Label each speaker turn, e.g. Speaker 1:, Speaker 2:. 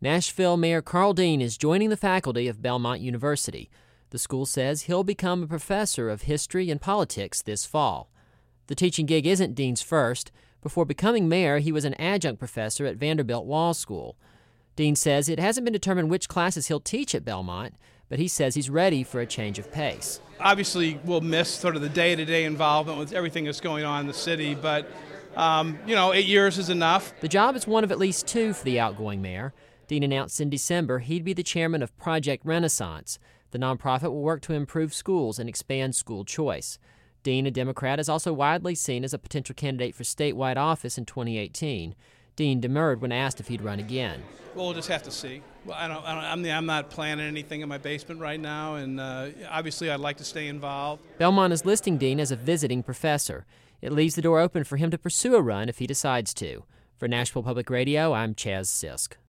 Speaker 1: Nashville Mayor Carl Dean is joining the faculty of Belmont University. The school says he'll become a professor of history and politics this fall. The teaching gig isn't Dean's first. Before becoming mayor, he was an adjunct professor at Vanderbilt Law School. Dean says it hasn't been determined which classes he'll teach at Belmont, but he says he's ready for a change of pace.
Speaker 2: Obviously, we'll miss sort of the day-to-day involvement with everything that's going on in the city, but 8 years is enough.
Speaker 1: The job is one of at least two for the outgoing mayor. Dean announced in December he'd be the chairman of Project Renaissance. The nonprofit will work to improve schools and expand school choice. Dean, a Democrat, is also widely seen as a potential candidate for statewide office in 2018. Dean demurred when asked if he'd run again.
Speaker 2: Well, we'll just have to see. Well, I'm not planning anything in my basement right now, and obviously I'd like to stay involved.
Speaker 1: Belmont is listing Dean as a visiting professor. It leaves the door open for him to pursue a run if he decides to. For Nashville Public Radio, I'm Chaz Sisk.